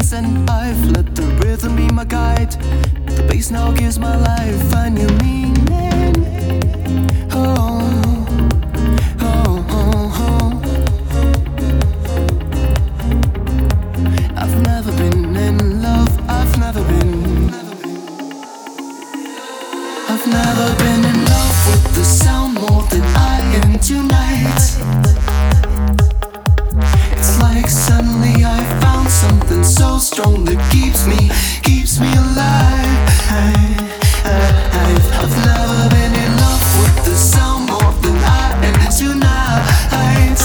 peace and I've let the rhythm be my guide. The bass now gives my life a new meaning. Oh, oh, oh, oh. I've never been in love, I've never been in love with the sound more than I am tonight. It's like suddenly I found something so strong that keeps me alive. I've never been in love with the sound more than I am tonight.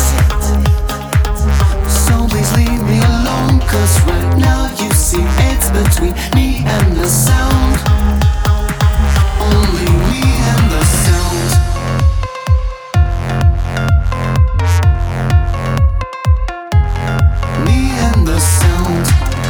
So please leave me alone, 'cause right now you see it's between me and the sound. Only me and the sound. Me and the sound.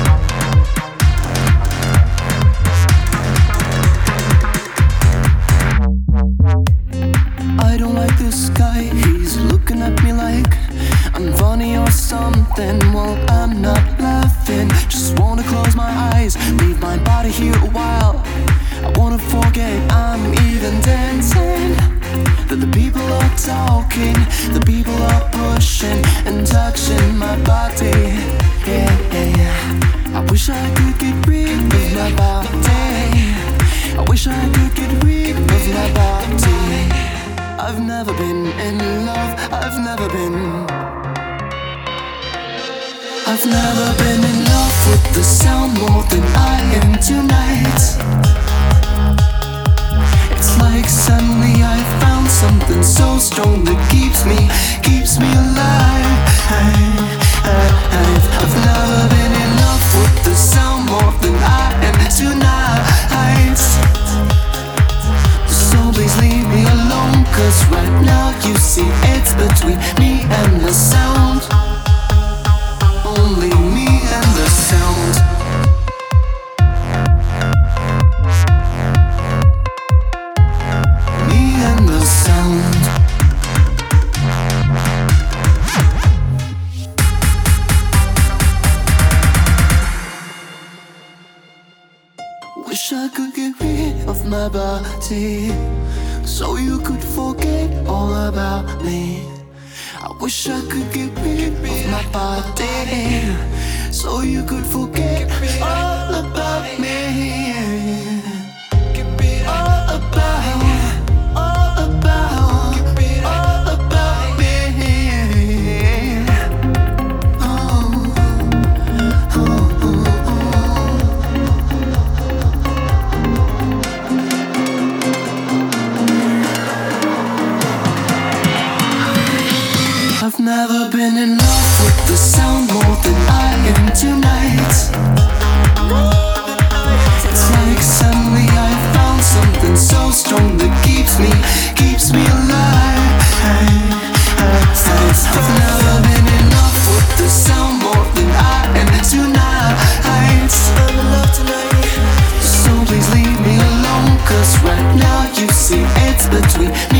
I don't like this guy, he's looking at me like I'm funny or something. Well, I'm not laughing, just wanna close my eyes, leave my body here a while. I wanna forget I'm even dancing. That the people are talking, the people are pushing and touching my body. Yeah, yeah. I wish I could get rid of my body. I wish I could get rid of my body. I've never been in love, I've never been in love with the sound more than I am tonight. It's like suddenly I found something so strong that keeps me alive. I've never been in love with the sound more than I am tonight. So please leave me alone, 'cause right now you see it's between me and the sound. Only me and the sound. Me and the sound. Wish I could get rid of my body, so you could forget all about me. I wish I could get rid of my body, so you could forget all about me. All about me. I've never been in love with the sound more than I am tonight. It's like suddenly I found something so strong that keeps me alive. I've never been in love with the sound more than I am tonight. I'm in love tonight. So please leave me alone, 'cause right now you see it's between